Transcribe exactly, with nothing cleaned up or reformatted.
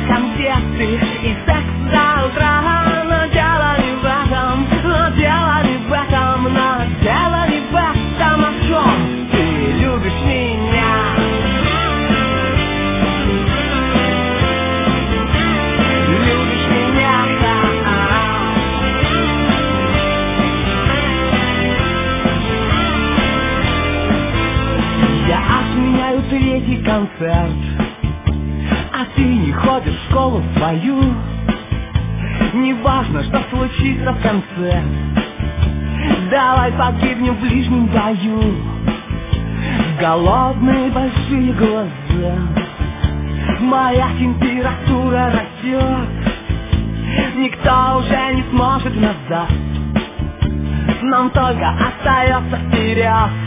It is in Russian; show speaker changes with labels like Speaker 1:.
Speaker 1: конфеты и секс до утра. Но дело не в этом, но дело не в этом, но дело не в этом, о чем ты любишь меня. Любишь меня, я отменяю третий концерт, а ты не ходишь в школу свою. Неважно, что случится в конце, давай погибнем в ближнем бою. Голодные большие глаза, моя температура растет. Никто уже не сможет назад, нам только остается вперед.